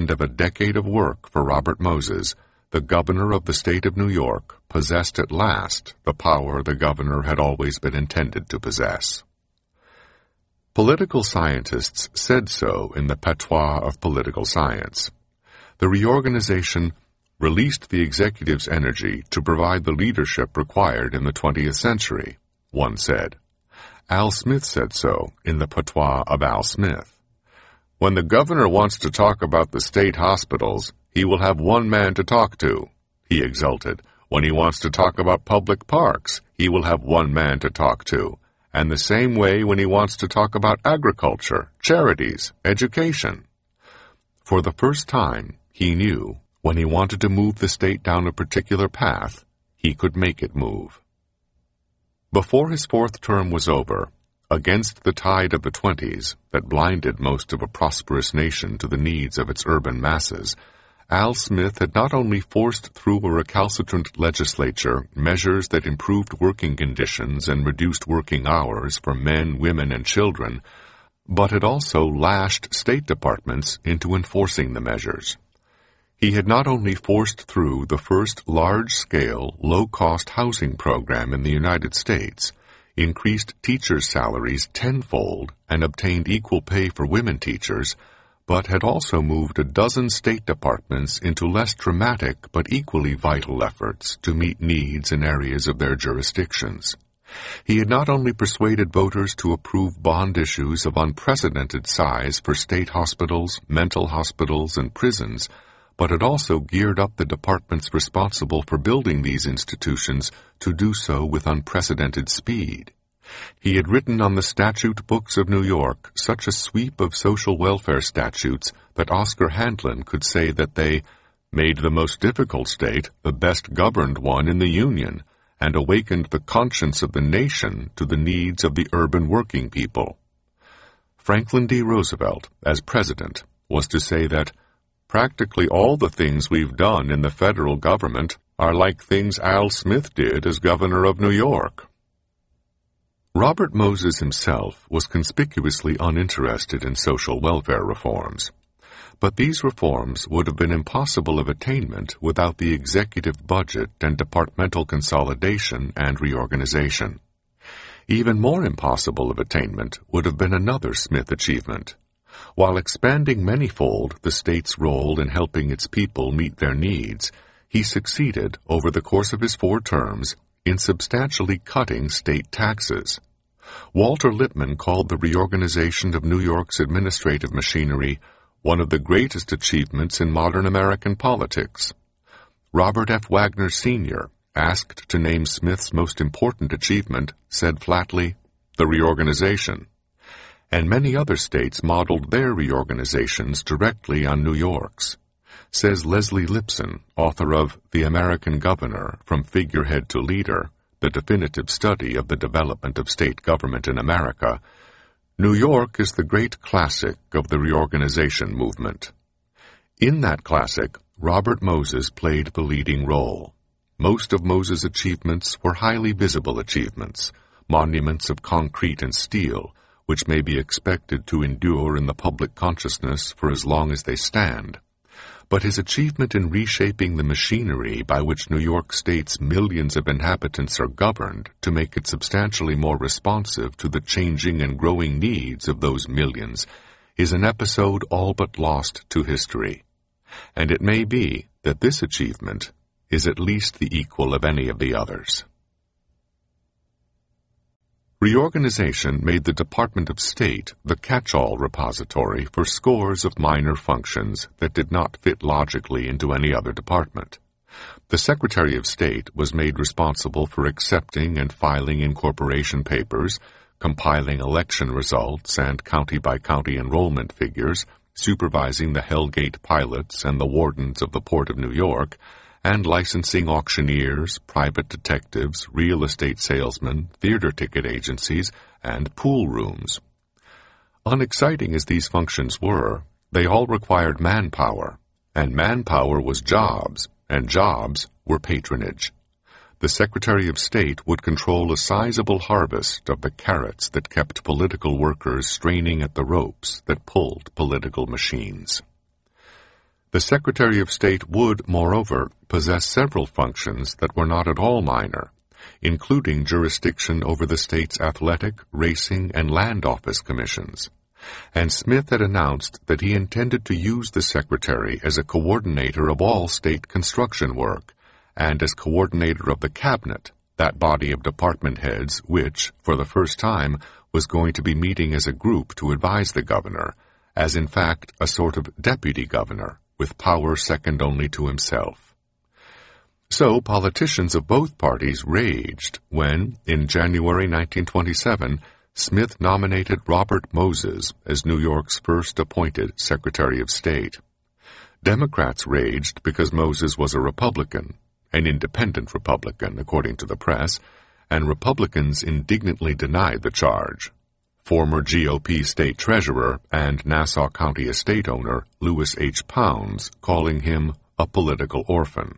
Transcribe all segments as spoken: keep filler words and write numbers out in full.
end of a decade of work for Robert Moses, the governor of the state of New York possessed at last the power the governor had always been intended to possess. Political scientists said so in the patois of political science. The reorganization released the executive's energy to provide the leadership required in the twentieth century, one said. Al Smith said so in the patois of Al Smith. When the governor wants to talk about the state hospitals, he will have one man to talk to, he exulted. When he wants to talk about public parks, he will have one man to talk to. And the same way when he wants to talk about agriculture, charities, education. For the first time, he knew, when he wanted to move the state down a particular path, he could make it move. Before his fourth term was over, against the tide of the twenties that blinded most of a prosperous nation to the needs of its urban masses, Al Smith had not only forced through a recalcitrant legislature measures that improved working conditions and reduced working hours for men, women, and children, but had also lashed state departments into enforcing the measures. He had not only forced through the first large-scale, low-cost housing program in the United States, increased teachers' salaries tenfold, and obtained equal pay for women teachers, but had also moved a dozen state departments into less dramatic but equally vital efforts to meet needs in areas of their jurisdictions. He had not only persuaded voters to approve bond issues of unprecedented size for state hospitals, mental hospitals, and prisons, but had also geared up the departments responsible for building these institutions to do so with unprecedented speed. He had written on the statute books of New York such a sweep of social welfare statutes that Oscar Handlin could say that they made the most difficult state the best governed one in the Union, and awakened the conscience of the nation to the needs of the urban working people. Franklin D. Roosevelt, as president, was to say that practically all the things we've done in the federal government are like things Al Smith did as governor of New York. Robert Moses himself was conspicuously uninterested in social welfare reforms, but these reforms would have been impossible of attainment without the executive budget and departmental consolidation and reorganization. Even more impossible of attainment would have been another Smith achievement. While expanding manyfold the state's role in helping its people meet their needs, he succeeded, over the course of his four terms, in substantially cutting state taxes. Walter Lippmann called the reorganization of New York's administrative machinery one of the greatest achievements in modern American politics. Robert F. Wagner Senior, asked to name Smith's most important achievement, said flatly, "The reorganization." And many other states modeled their reorganizations directly on New York's. Says Leslie Lipson, author of The American Governor, From Figurehead to Leader, the definitive study of the development of state government in America, New York is the great classic of the reorganization movement. In that classic, Robert Moses played the leading role. Most of Moses' achievements were highly visible achievements, monuments of concrete and steel, which may be expected to endure in the public consciousness for as long as they stand. But his achievement in reshaping the machinery by which New York State's millions of inhabitants are governed to make it substantially more responsive to the changing and growing needs of those millions is an episode all but lost to history. And it may be that this achievement is at least the equal of any of the others. Reorganization made the Department of State the catch-all repository for scores of minor functions that did not fit logically into any other department. The Secretary of State was made responsible for accepting and filing incorporation papers, compiling election results and county-by-county enrollment figures, supervising the Hellgate pilots and the wardens of the Port of New York, and licensing auctioneers, private detectives, real estate salesmen, theater ticket agencies, and pool rooms. Unexciting as these functions were, they all required manpower, and manpower was jobs, and jobs were patronage. The Secretary of State would control a sizable harvest of the carrots that kept political workers straining at the ropes that pulled political machines. The Secretary of State would, moreover, possess several functions that were not at all minor, including jurisdiction over the state's athletic, racing, and land office commissions. And Smith had announced that he intended to use the Secretary as a coordinator of all state construction work, and as coordinator of the Cabinet, that body of department heads which, for the first time, was going to be meeting as a group to advise the governor, as in fact a sort of deputy governor, with power second only to himself. So politicians of both parties raged when, in January nineteen twenty-seven, Smith nominated Robert Moses as New York's first appointed Secretary of State. Democrats raged because Moses was a Republican, an independent Republican, according to the press, and Republicans indignantly denied the charge. Former G O P state treasurer and Nassau County estate owner Louis H. Pounds calling him a political orphan.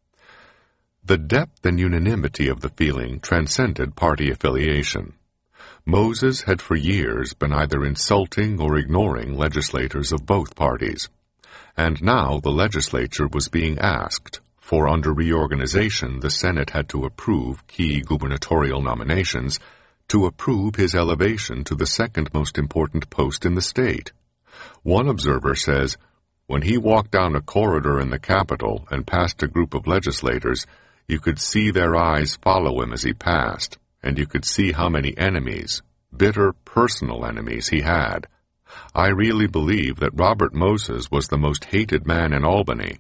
The depth and unanimity of the feeling transcended party affiliation. Moses had for years been either insulting or ignoring legislators of both parties, and now the legislature was being asked, for under reorganization the Senate had to approve key gubernatorial nominations, to approve his elevation to the second most important post in the state. One observer says, when he walked down a corridor in the Capitol and passed a group of legislators, you could see their eyes follow him as he passed, and you could see how many enemies, bitter personal enemies, he had. I really believe that Robert Moses was the most hated man in Albany.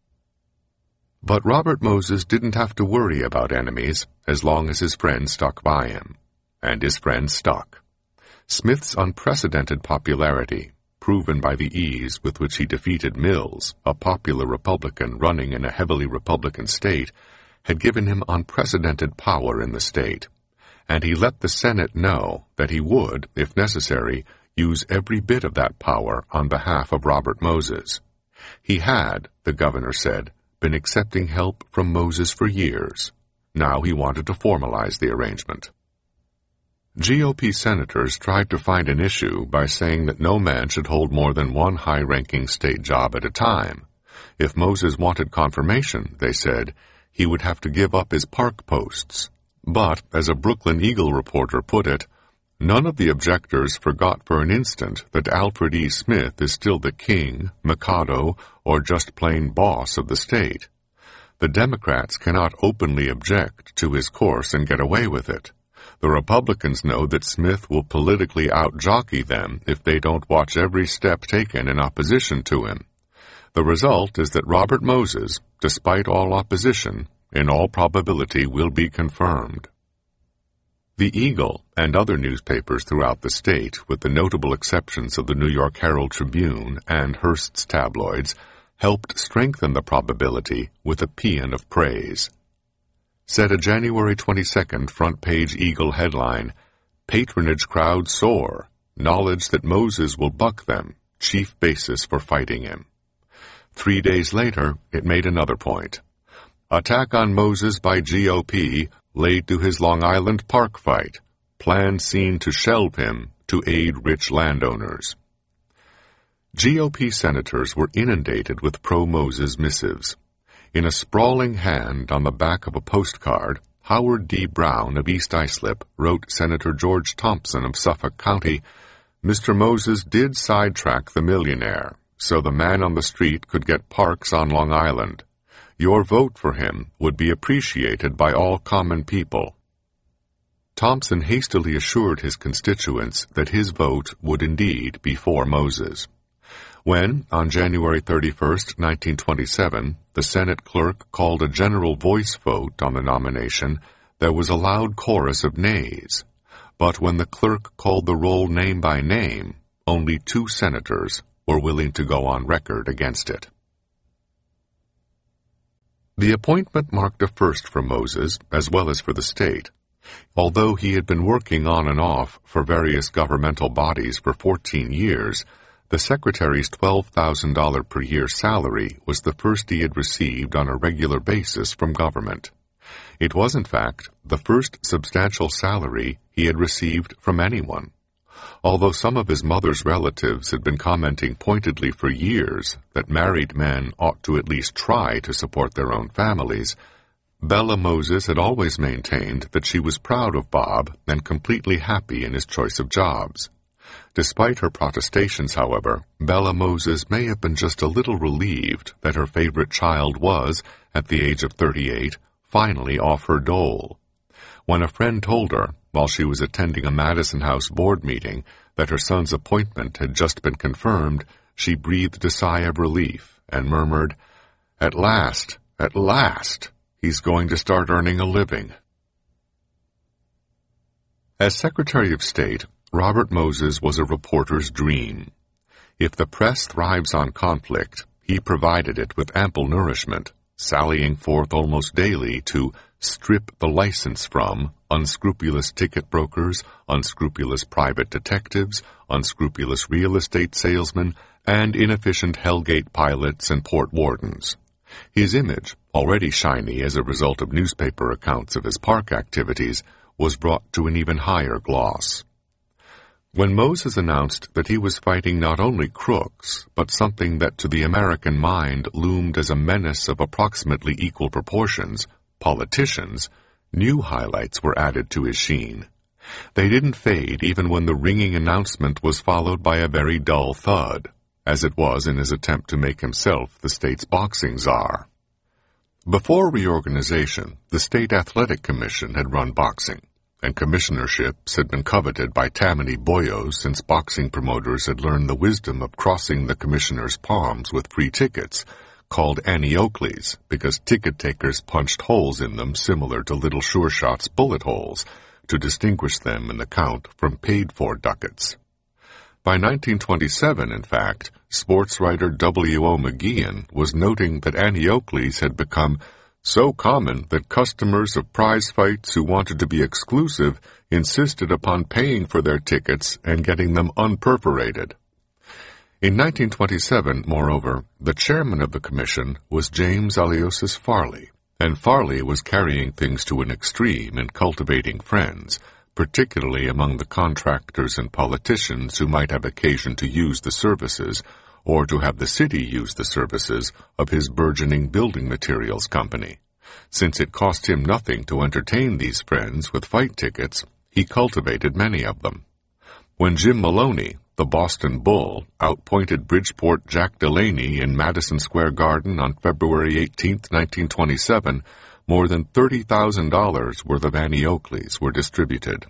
But Robert Moses didn't have to worry about enemies as long as his friends stuck by him. And his friends stuck. Smith's unprecedented popularity, proven by the ease with which he defeated Mills, a popular Republican running in a heavily Republican state, had given him unprecedented power in the state, and he let the Senate know that he would, if necessary, use every bit of that power on behalf of Robert Moses. He had, the governor said, been accepting help from Moses for years. Now he wanted to formalize the arrangement. G O P senators tried to find an issue by saying that no man should hold more than one high-ranking state job at a time. If Moses wanted confirmation, they said, he would have to give up his park posts. But, as a Brooklyn Eagle reporter put it, none of the objectors forgot for an instant that Alfred E. Smith is still the king, mikado, or just plain boss of the state. The Democrats cannot openly object to his course and get away with it. The Republicans know that Smith will politically out-jockey them if they don't watch every step taken in opposition to him. The result is that Robert Moses, despite all opposition, in all probability will be confirmed. The Eagle and other newspapers throughout the state, with the notable exceptions of the New York Herald Tribune and Hearst's tabloids, helped strengthen the probability with a paean of praise. Said a January twenty-second front-page Eagle headline, "Patronage crowd soar. Knowledge that Moses will buck them, chief basis for fighting him." Three days later, it made another point. Attack on Moses by G O P laid to his Long Island Park fight. Plan seen to shelve him to aid rich landowners. G O P senators were inundated with pro-Moses missives. In a sprawling hand on the back of a postcard, Howard D. Brown of East Islip wrote Senator George Thompson of Suffolk County, "Mister Moses did sidetrack the millionaire, so the man on the street could get parks on Long Island. Your vote for him would be appreciated by all common people." Thompson hastily assured his constituents that his vote would indeed be for Moses. When, on January thirty-first, nineteen twenty-seven, the Senate clerk called a general voice vote on the nomination, there was a loud chorus of nays. But when the clerk called the roll name by name, only two senators were willing to go on record against it. The appointment marked a first for Moses, as well as for the state. Although he had been working on and off for various governmental bodies for fourteen years, the Secretary's twelve thousand dollars per year salary was the first he had received on a regular basis from government. It was, in fact, the first substantial salary he had received from anyone. Although some of his mother's relatives had been commenting pointedly for years that married men ought to at least try to support their own families, Bella Moses had always maintained that she was proud of Bob and completely happy in his choice of jobs. Despite her protestations, however, Bella Moses may have been just a little relieved that her favorite child was, at the age of thirty-eight, finally off her dole. When a friend told her, while she was attending a Madison House board meeting, that her son's appointment had just been confirmed, she breathed a sigh of relief and murmured, "At last, at last, he's going to start earning a living." As Secretary of State, Robert Moses was a reporter's dream. If the press thrives on conflict, he provided it with ample nourishment, sallying forth almost daily to strip the license from unscrupulous ticket brokers, unscrupulous private detectives, unscrupulous real estate salesmen, and inefficient Hellgate pilots and port wardens. His image, already shiny as a result of newspaper accounts of his park activities, was brought to an even higher gloss. When Moses announced that he was fighting not only crooks, but something that to the American mind loomed as a menace of approximately equal proportions, politicians, new highlights were added to his sheen. They didn't fade even when the ringing announcement was followed by a very dull thud, as it was in his attempt to make himself the state's boxing czar. Before reorganization, the State Athletic Commission had run boxing, and commissionerships had been coveted by Tammany boyos since boxing promoters had learned the wisdom of crossing the commissioners' palms with free tickets, called Annie Oakley's, because ticket takers punched holes in them similar to Little Sure Shot's bullet holes, to distinguish them in the count from paid-for ducats. By nineteen twenty-seven, in fact, sports writer W O McGeehan was noting that Annie Oakley's had become so common that customers of prize fights who wanted to be exclusive insisted upon paying for their tickets and getting them unperforated. In nineteen twenty-seven, moreover, the chairman of the commission was James Aliosis Farley, and Farley was carrying things to an extreme in cultivating friends, particularly among the contractors and politicians who might have occasion to use the services, or to have the city use the services, of his burgeoning building materials company. Since it cost him nothing to entertain these friends with fight tickets, he cultivated many of them. When Jim Maloney, the Boston Bull, outpointed Bridgeport Jack Delaney in Madison Square Garden on February eighteenth, nineteen twenty-seven, more than thirty thousand dollars worth of Annie Oakley's were distributed.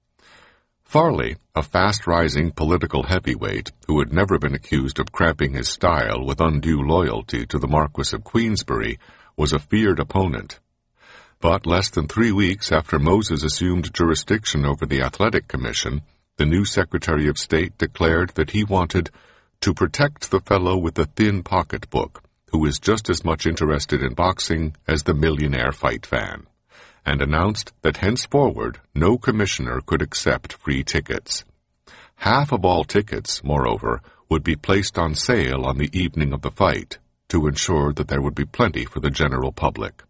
Farley, a fast-rising political heavyweight who had never been accused of cramping his style with undue loyalty to the Marquis of Queensberry, was a feared opponent. But less than three weeks after Moses assumed jurisdiction over the Athletic Commission, the new Secretary of State declared that he wanted to protect the fellow with the thin pocketbook, who is just as much interested in boxing as the millionaire fight fan, and announced that henceforward no commissioner could accept free tickets. Half of all tickets, moreover, would be placed on sale on the evening of the fight, to ensure that there would be plenty for the general public.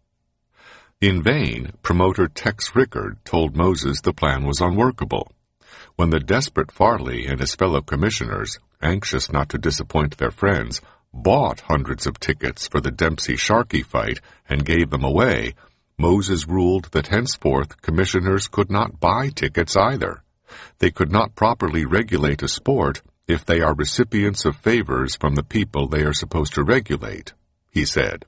In vain, promoter Tex Rickard told Moses the plan was unworkable. When the desperate Farley and his fellow commissioners, anxious not to disappoint their friends, bought hundreds of tickets for the Dempsey-Sharkey fight and gave them away, Moses ruled that henceforth commissioners could not buy tickets either. They could not properly regulate a sport if they are recipients of favors from the people they are supposed to regulate, he said.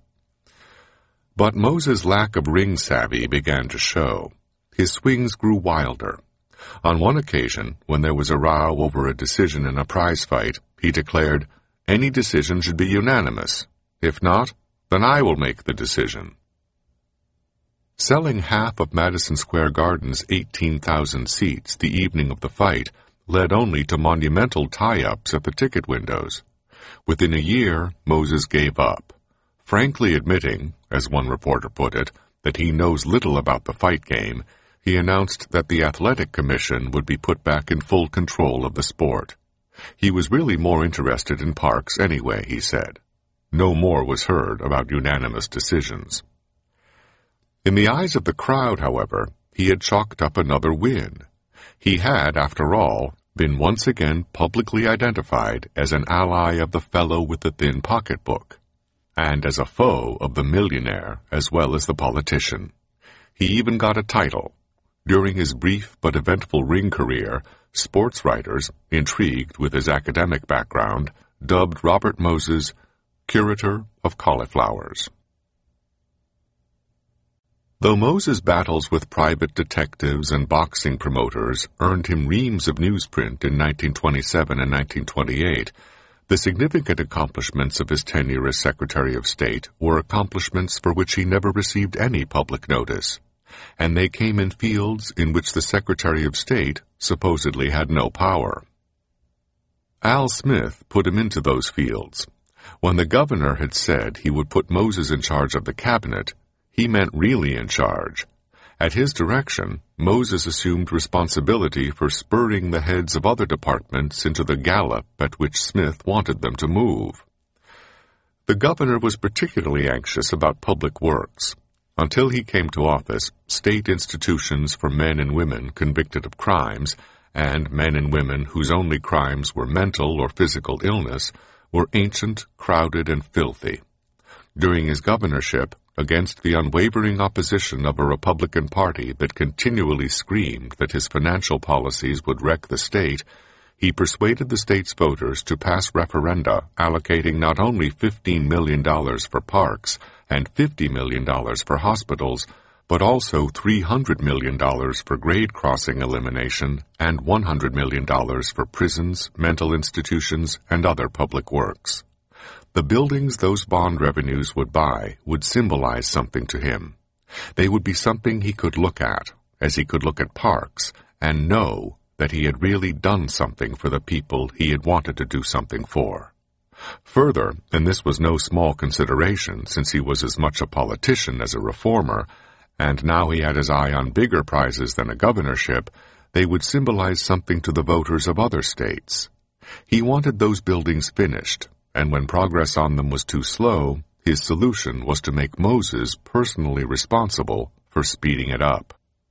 But Moses' lack of ring savvy began to show. His swings grew wilder. On one occasion, when there was a row over a decision in a prize fight, he declared, "Any decision should be unanimous. If not, then I will make the decision." Selling half of Madison Square Garden's eighteen thousand seats the evening of the fight led only to monumental tie-ups at the ticket windows. Within a year, Moses gave up, frankly admitting, as one reporter put it, that he knows little about the fight game. He announced that the Athletic Commission would be put back in full control of the sport. He was really more interested in parks anyway, he said. No more was heard about unanimous decisions. In the eyes of the crowd, however, he had chalked up another win. He had, after all, been once again publicly identified as an ally of the fellow with the thin pocketbook, and as a foe of the millionaire as well as the politician. He even got a title. During his brief but eventful ring career, sports writers, intrigued with his academic background, dubbed Robert Moses Curator of Cauliflowers. Though Moses' battles with private detectives and boxing promoters earned him reams of newsprint in nineteen twenty-seven and nineteen twenty-eight, the significant accomplishments of his tenure as Secretary of State were accomplishments for which he never received any public notice, and they came in fields in which the Secretary of State supposedly had no power. Al Smith put him into those fields. When the governor had said he would put Moses in charge of the cabinet, he meant really in charge. At his direction, Moses assumed responsibility for spurring the heads of other departments into the gallop at which Smith wanted them to move. The governor was particularly anxious about public works. Until he came to office, state institutions for men and women convicted of crimes, and men and women whose only crimes were mental or physical illness, were ancient, crowded, and filthy. During his governorship, against the unwavering opposition of a Republican Party that continually screamed that his financial policies would wreck the state, he persuaded the state's voters to pass referenda allocating not only fifteen million dollars for parks and fifty million dollars for hospitals, but also three hundred million dollars for grade crossing elimination and one hundred million dollars for prisons, mental institutions, and other public works. The buildings those bond revenues would buy would symbolize something to him. They would be something he could look at, as he could look at parks, and know that he had really done something for the people he had wanted to do something for. Further, and this was no small consideration since he was as much a politician as a reformer, and now he had his eye on bigger prizes than a governorship, they would symbolize something to the voters of other states. He wanted those buildings finished, and when progress on them was too slow, his solution was to make Moses personally responsible for speeding it up.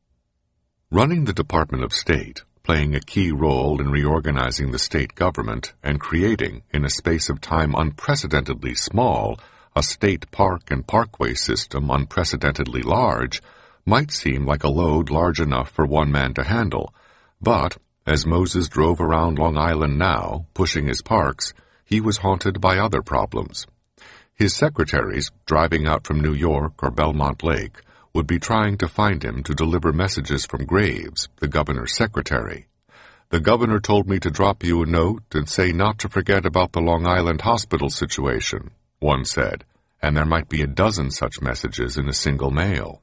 Running the Department of State, playing a key role in reorganizing the state government and creating, in a space of time unprecedentedly small, a state park and parkway system unprecedentedly large, might seem like a load large enough for one man to handle, but, as Moses drove around Long Island now, pushing his parks, he was haunted by other problems. His secretaries, driving out from New York or Belmont Lake, would be trying to find him to deliver messages from Graves, the governor's secretary. "The governor told me to drop you a note and say not to forget about the Long Island hospital situation," one said, and there might be a dozen such messages in a single mail.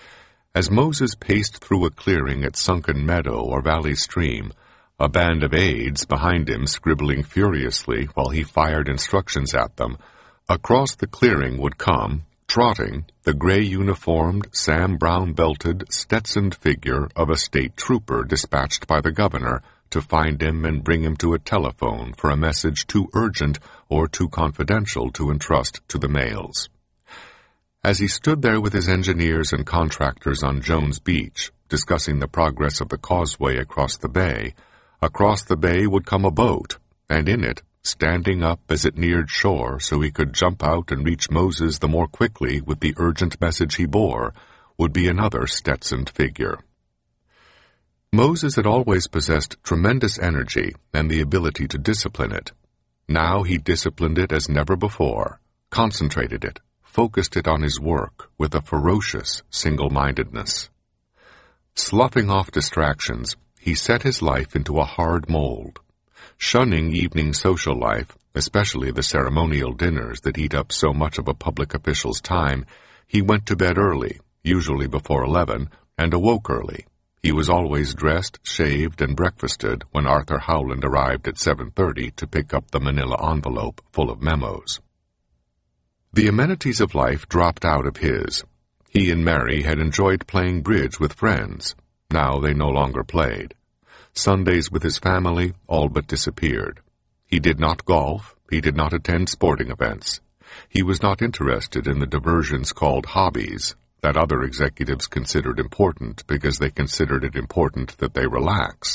As Moses paced through a clearing at Sunken Meadow or Valley Stream, a band of aides behind him scribbling furiously while he fired instructions at them, across the clearing would come, trotting, the gray-uniformed, Sam Brown-belted, Stetsoned figure of a state trooper dispatched by the governor to find him and bring him to a telephone for a message too urgent or too confidential to entrust to the mails. As he stood there with his engineers and contractors on Jones Beach, discussing the progress of the causeway across the bay, across the bay would come a boat, and in it, standing up as it neared shore so he could jump out and reach Moses the more quickly with the urgent message he bore, would be another Stetsoned figure. Moses had always possessed tremendous energy and the ability to discipline it. Now he disciplined it as never before, concentrated it, focused it on his work with a ferocious single-mindedness. Sloughing off distractions, he set his life into a hard mold. Shunning evening social life, especially the ceremonial dinners that eat up so much of a public official's time, he went to bed early, usually before eleven, and awoke early. He was always dressed, shaved, and breakfasted when Arthur Howland arrived at seven thirty to pick up the manila envelope full of memos. The amenities of life dropped out of his. He and Mary had enjoyed playing bridge with friends. Now they no longer played. Sundays with his family all but disappeared. He did not golf, he did not attend sporting events. He was not interested in the diversions called hobbies that other executives considered important because they considered it important that they relax.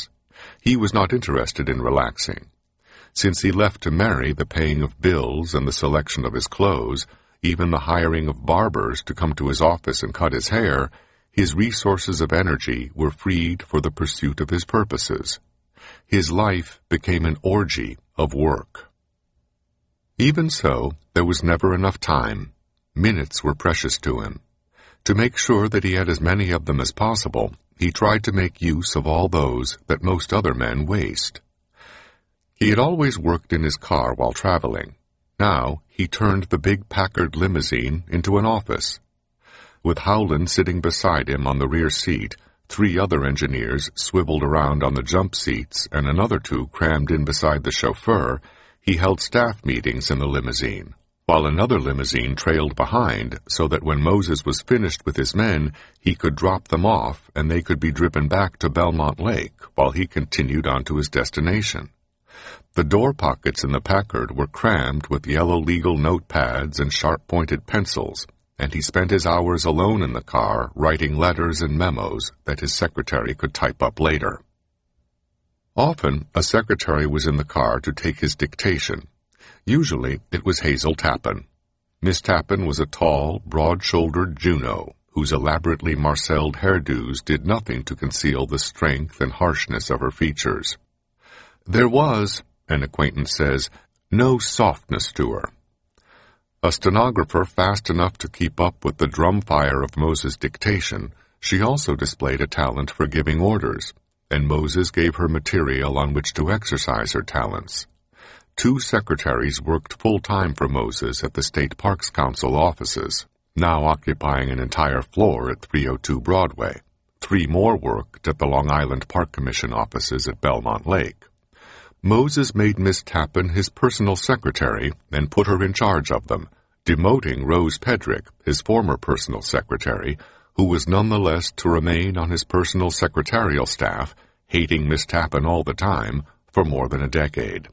He was not interested in relaxing. Since he left to marry the paying of bills and the selection of his clothes, even the hiring of barbers to come to his office and cut his hair, his resources of energy were freed for the pursuit of his purposes. His life became an orgy of work. Even so, there was never enough time. Minutes were precious to him. To make sure that he had as many of them as possible, he tried to make use of all those that most other men waste. He had always worked in his car while traveling. Now he turned the big Packard limousine into an office. With Howland sitting beside him on the rear seat, three other engineers swiveled around on the jump seats, and another two crammed in beside the chauffeur, he held staff meetings in the limousine, while another limousine trailed behind so that when Moses was finished with his men, he could drop them off and they could be driven back to Belmont Lake while he continued on to his destination. The door pockets in the Packard were crammed with yellow legal notepads and sharp-pointed pencils, and he spent his hours alone in the car writing letters and memos that his secretary could type up later. Often, a secretary was in the car to take his dictation. Usually, it was Hazel Tappan. Miss Tappan was a tall, broad-shouldered Juno, whose elaborately marcelled hairdos did nothing to conceal the strength and harshness of her features. There was, an acquaintance says, no softness to her. A stenographer fast enough to keep up with the drum fire of Moses' dictation, she also displayed a talent for giving orders, and Moses gave her material on which to exercise her talents. Two secretaries worked full-time for Moses at the State Parks Council offices, now occupying an entire floor at three oh two Broadway. Three more worked at the Long Island Park Commission offices at Belmont Lake. Moses made Miss Tappan his personal secretary and put her in charge of them, demoting Rose Pedrick, his former personal secretary, who was nonetheless to remain on his personal secretarial staff, hating Miss Tappan all the time, for more than a decade.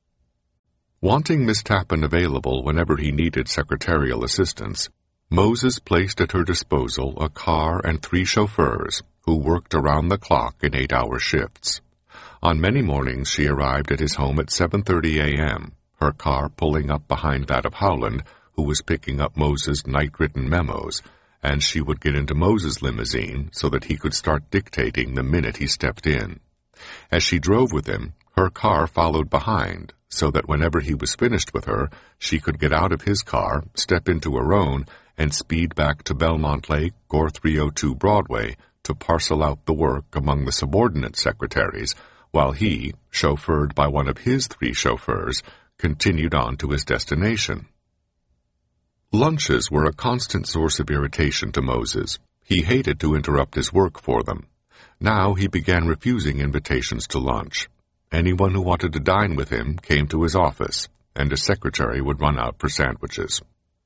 Wanting Miss Tappan available whenever he needed secretarial assistance, Moses placed at her disposal a car and three chauffeurs who worked around the clock in eight-hour shifts. On many mornings she arrived at his home at seven thirty a.m., her car pulling up behind that of Howland, who was picking up Moses' night-written memos, and she would get into Moses' limousine so that he could start dictating the minute he stepped in. As she drove with him, her car followed behind, so that whenever he was finished with her, she could get out of his car, step into her own, and speed back to Belmont Lake or three oh two Broadway to parcel out the work among the subordinate secretaries, while he, chauffeured by one of his three chauffeurs, continued on to his destination. Lunches were a constant source of irritation to Moses. He hated to interrupt his work for them. Now he began refusing invitations to lunch. Anyone who wanted to dine with him came to his office, and a secretary would run out for sandwiches.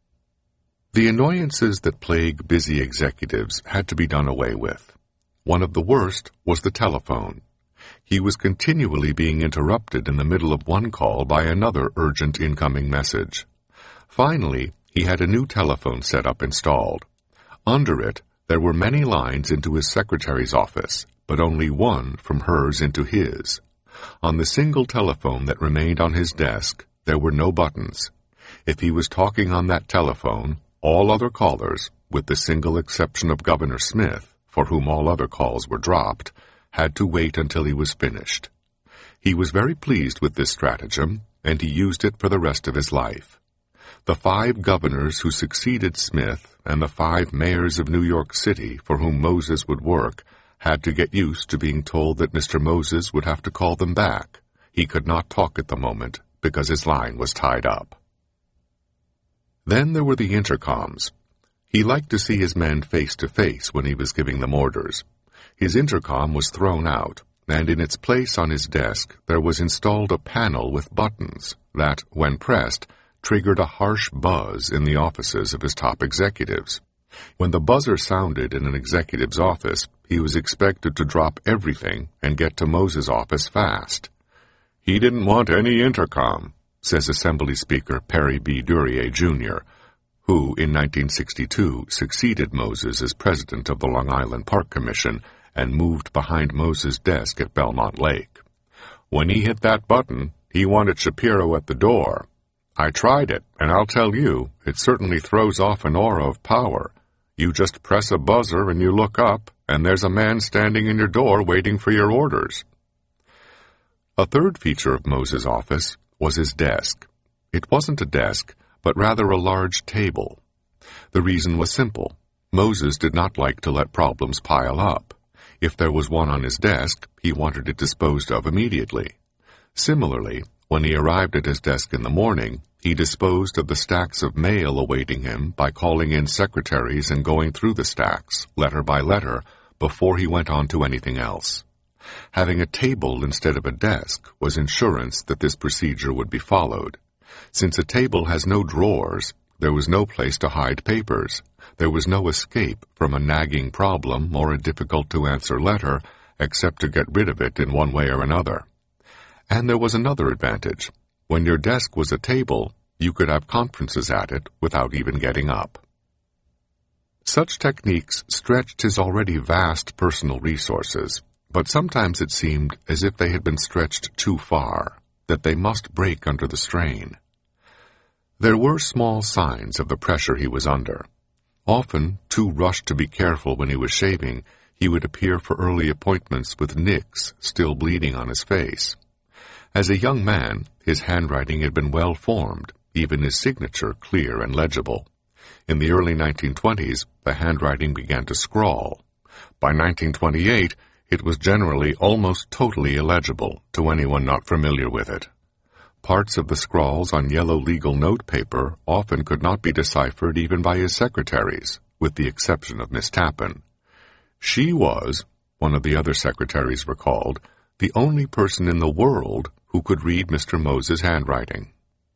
The annoyances that plague busy executives had to be done away with. One of the worst was the telephone. He was continually being interrupted in the middle of one call by another urgent incoming message. Finally, he had a new telephone setup installed. Under it, there were many lines into his secretary's office, but only one from hers into his. On the single telephone that remained on his desk, there were no buttons. If he was talking on that telephone, all other callers, with the single exception of Governor Smith, for whom all other calls were dropped, had to wait until he was finished. He was very pleased with this stratagem, and he used it for the rest of his life. The five governors who succeeded Smith and the five mayors of New York City for whom Moses would work had to get used to being told that Mister Moses would have to call them back. He could not talk at the moment because his line was tied up. Then there were the intercoms. He liked to see his men face to face when he was giving them orders. His intercom was thrown out, and in its place on his desk there was installed a panel with buttons that, when pressed, triggered a harsh buzz in the offices of his top executives. When the buzzer sounded in an executive's office, he was expected to drop everything and get to Moses' office fast. He didn't want any intercom, says Assembly Speaker Perry B. Duryea, Junior, who in nineteen sixty-two succeeded Moses as president of the Long Island Park Commission and moved behind Moses' desk at Belmont Lake. When he hit that button, he wanted Shapiro at the door. I tried it, and I'll tell you, it certainly throws off an aura of power. You just press a buzzer and you look up, and there's a man standing in your door waiting for your orders. A third feature of Moses' office was his desk. It wasn't a desk, but rather a large table. The reason was simple. Moses did not like to let problems pile up. If there was one on his desk, he wanted it disposed of immediately. Similarly, when he arrived at his desk in the morning, he disposed of the stacks of mail awaiting him by calling in secretaries and going through the stacks, letter by letter, before he went on to anything else. Having a table instead of a desk was insurance that this procedure would be followed. Since a table has no drawers, there was no place to hide papers. There was no escape from a nagging problem or a difficult-to-answer letter, except to get rid of it in one way or another. And there was another advantage. When your desk was a table, you could have conferences at it without even getting up. Such techniques stretched his already vast personal resources, but sometimes it seemed as if they had been stretched too far, that they must break under the strain. There were small signs of the pressure he was under. Often, too rushed to be careful when he was shaving, he would appear for early appointments with nicks still bleeding on his face. As a young man, his handwriting had been well formed, even his signature clear and legible. In the early nineteen twenties, the handwriting began to scrawl. By nineteen twenty-eight, it was generally almost totally illegible to anyone not familiar with it. Parts of the scrawls on yellow legal note paper often could not be deciphered even by his secretaries, with the exception of Miss Tappan. She was, one of the other secretaries recalled, the only person in the world who could read Mister Moses' handwriting.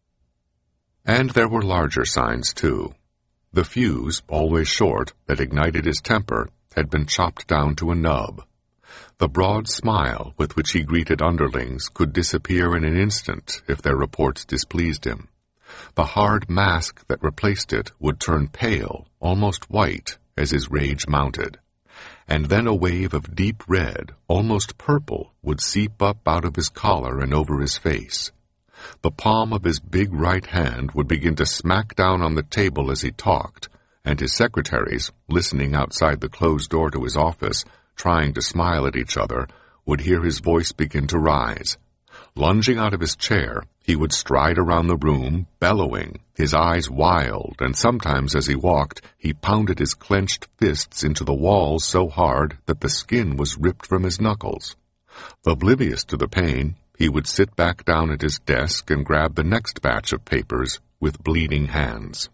And there were larger signs, too. The fuse, always short, that ignited his temper had been chopped down to a nub. The broad smile with which he greeted underlings could disappear in an instant if their reports displeased him. The hard mask that replaced it would turn pale, almost white, as his rage mounted. And then a wave of deep red, almost purple, would seep up out of his collar and over his face. The palm of his big right hand would begin to smack down on the table as he talked, and his secretaries, listening outside the closed door to his office, trying to smile at each other, would hear his voice begin to rise. Lunging out of his chair, he would stride around the room, bellowing, his eyes wild, and sometimes as he walked, he pounded his clenched fists into the walls so hard that the skin was ripped from his knuckles. Oblivious to the pain, he would sit back down at his desk and grab the next batch of papers with bleeding hands.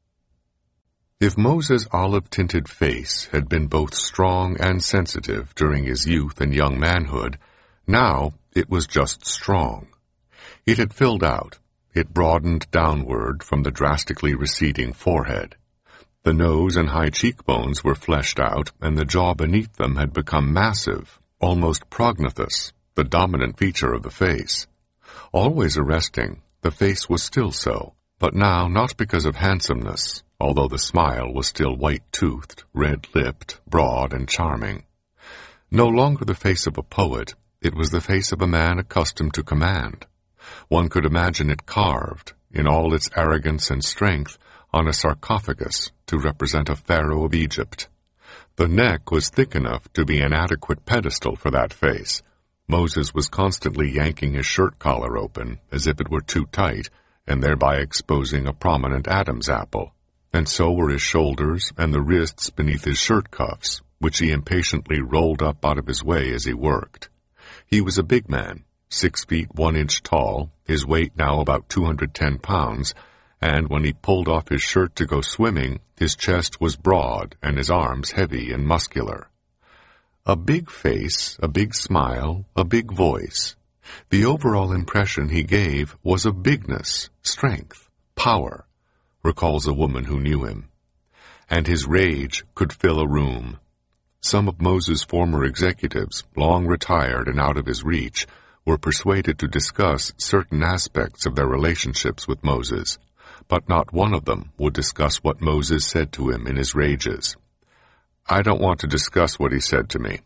If Moses' olive-tinted face had been both strong and sensitive during his youth and young manhood, now it was just strong. It had filled out. It broadened downward from the drastically receding forehead. The nose and high cheekbones were fleshed out, and the jaw beneath them had become massive, almost prognathous, the dominant feature of the face. Always arresting, the face was still so, but now not because of handsomeness, although the smile was still white-toothed, red-lipped, broad, and charming. No longer the face of a poet, it was the face of a man accustomed to command. One could imagine it carved, in all its arrogance and strength, on a sarcophagus to represent a pharaoh of Egypt. The neck was thick enough to be an adequate pedestal for that face. Moses was constantly yanking his shirt collar open, as if it were too tight, and thereby exposing a prominent Adam's apple. And so were his shoulders and the wrists beneath his shirt cuffs, which he impatiently rolled up out of his way as he worked. He was a big man, six feet one inch tall, his weight now about two hundred ten pounds, and when he pulled off his shirt to go swimming, his chest was broad and his arms heavy and muscular. A big face, a big smile, a big voice. The overall impression he gave was of bigness, strength, power, recalls a woman who knew him. And his rage could fill a room. Some of Moses' former executives, long retired and out of his reach, were persuaded to discuss certain aspects of their relationships with Moses, but not one of them would discuss what Moses said to him in his rages. "I don't want to discuss what he said to me.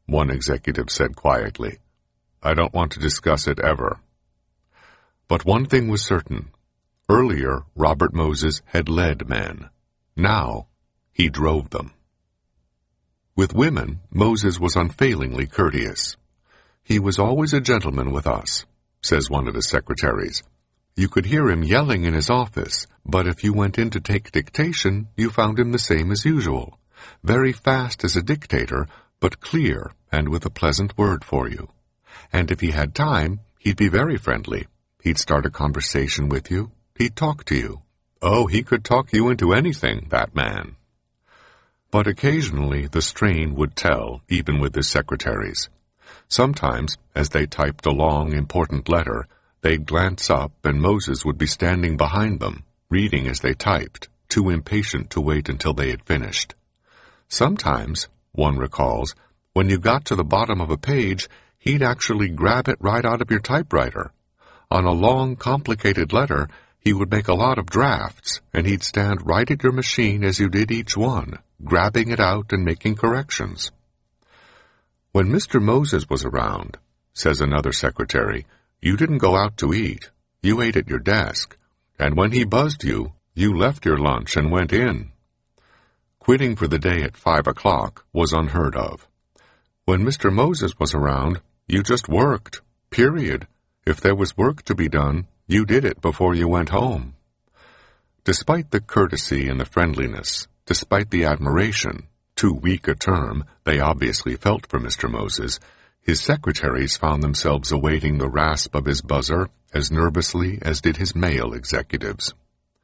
one executive said quietly. "I don't want to discuss it ever." But one thing was certain. Earlier, Robert Moses had led men. Now, he drove them. With women, Moses was unfailingly courteous. "He was always a gentleman with us," says one of his secretaries. "You could hear him yelling in his office, but if you went in to take dictation, you found him the same as usual. Very fast as a dictator, but clear and with a pleasant word for you. And if he had time, he'd be very friendly. He'd start a conversation with you. He'd talk to you. Oh, he could talk you into anything, that man." But occasionally the strain would tell, even with his secretaries. Sometimes, as they typed a long, important letter, they'd glance up and Moses would be standing behind them, reading as they typed, too impatient to wait until they had finished. Sometimes, one recalls, when you got to the bottom of a page, he'd actually grab it right out of your typewriter. On a long, complicated letter, he would make a lot of drafts, and he'd stand right at your machine as you did each one, grabbing it out and making corrections. "When Mister Moses was around," says another secretary, "you didn't go out to eat. You ate at your desk. And when he buzzed you, you left your lunch and went in." Quitting for the day at five o'clock was unheard of. When Mister Moses was around, you just worked, period. If there was work to be done, you did it before you went home. Despite the courtesy and the friendliness, despite the admiration, too weak a term, they obviously felt for Mister Moses, his secretaries found themselves awaiting the rasp of his buzzer as nervously as did his male executives.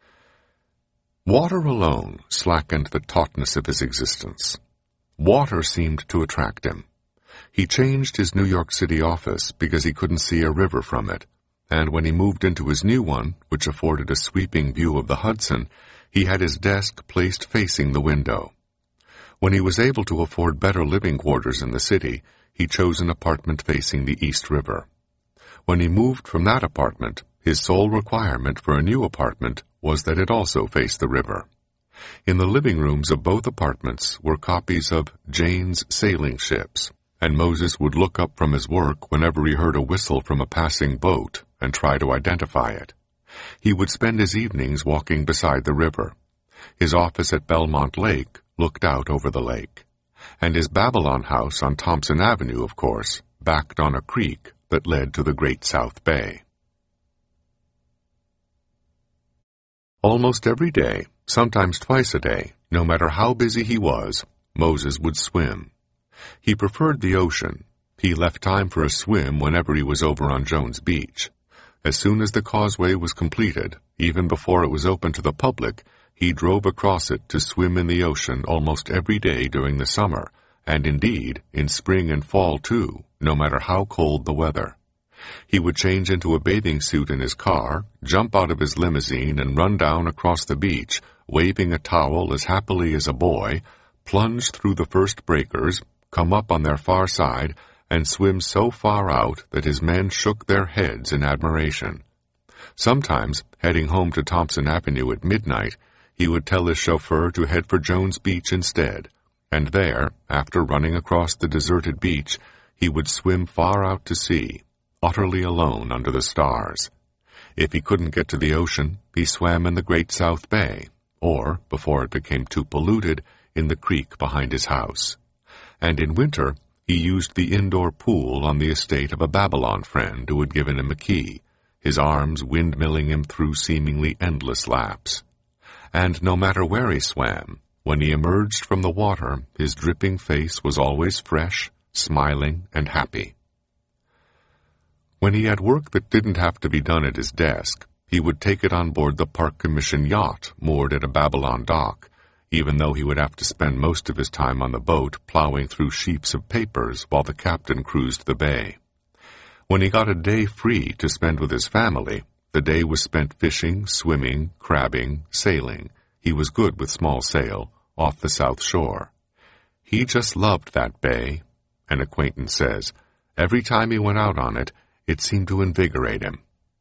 Water alone slackened the tautness of his existence. Water seemed to attract him. He changed his New York City office because he couldn't see a river from it, and when he moved into his new one, which afforded a sweeping view of the Hudson, he had his desk placed facing the window. When he was able to afford better living quarters in the city, he chose an apartment facing the East River. When he moved from that apartment, his sole requirement for a new apartment was that it also face the river. In the living rooms of both apartments were copies of Jane's Sailing Ships, and Moses would look up from his work whenever he heard a whistle from a passing boat and try to identify it. He would spend his evenings walking beside the river. His office at Belmont Lake looked out over the lake, and his Babylon house on Thompson Avenue, of course, backed on a creek that led to the Great South Bay. Almost every day, sometimes twice a day, no matter how busy he was, Moses would swim. He preferred the ocean. He left time for a swim whenever he was over on Jones Beach. As soon as the causeway was completed, even before it was open to the public, he drove across it to swim in the ocean almost every day during the summer, and indeed in spring and fall too, no matter how cold the weather. He would change into a bathing suit in his car, jump out of his limousine and run down across the beach, waving a towel as happily as a boy, plunge through the first breakers, come up on their far side, and swim so far out that his men shook their heads in admiration. Sometimes, heading home to Thompson Avenue at midnight, he would tell his chauffeur to head for Jones Beach instead, and there, after running across the deserted beach, he would swim far out to sea, utterly alone under the stars. If he couldn't get to the ocean, he swam in the Great South Bay, or, before it became too polluted, in the creek behind his house. And in winter, he used the indoor pool on the estate of a Babylon friend who had given him a key, his arms windmilling him through seemingly endless laps. And no matter where he swam, when he emerged from the water, his dripping face was always fresh, smiling, and happy. When he had work that didn't have to be done at his desk, he would take it on board the Park Commission yacht moored at a Babylon dock, even though he would have to spend most of his time on the boat plowing through sheets of papers while the captain cruised the bay. When he got a day free to spend with his family, the day was spent fishing, swimming, crabbing, sailing. He was good with small sail, off the South Shore. He just loved that bay, an acquaintance says. Every time he went out on it, it seemed to invigorate him.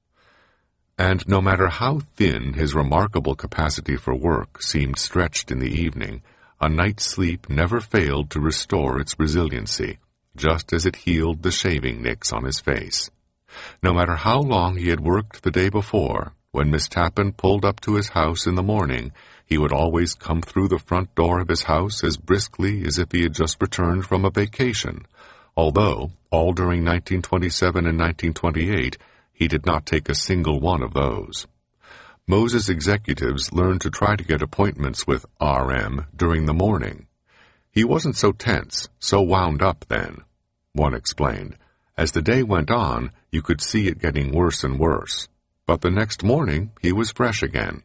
And no matter how thin his remarkable capacity for work seemed stretched in the evening, a night's sleep never failed to restore its resiliency, just as it healed the shaving nicks on his face. No matter how long he had worked the day before, when Miss Tappan pulled up to his house in the morning, he would always come through the front door of his house as briskly as if he had just returned from a vacation, although, all during nineteen twenty-seven and nineteen twenty-eight, he did not take a single one of those. Moses executives learned to try to get appointments with R M during the morning. He wasn't so tense, so wound up then, one explained. As the day went on, you could see it getting worse and worse. But the next morning, he was fresh again.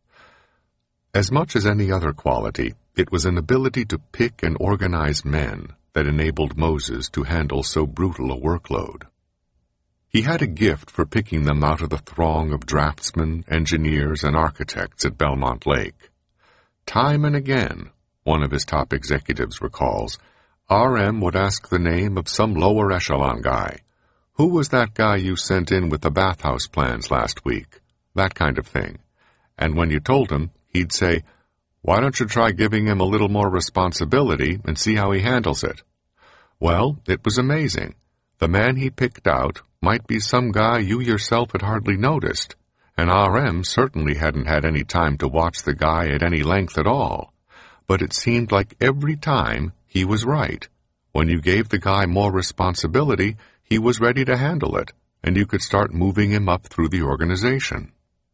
As much as any other quality, it was an ability to pick and organize men that enabled Moses to handle so brutal a workload. He had a gift for picking them out of the throng of draftsmen, engineers, and architects at Belmont Lake. Time and again, one of his top executives recalls, R M would ask the name of some lower echelon guy. Who was that guy you sent in with the bathhouse plans last week? That kind of thing. And when you told him, he'd say, why don't you try giving him a little more responsibility and see how he handles it? Well, it was amazing. The man he picked out might be some guy you yourself had hardly noticed, and R M certainly hadn't had any time to watch the guy at any length at all. But it seemed like every time he was right. When you gave the guy more responsibility, he was ready to handle it, and you could start moving him up through the organization.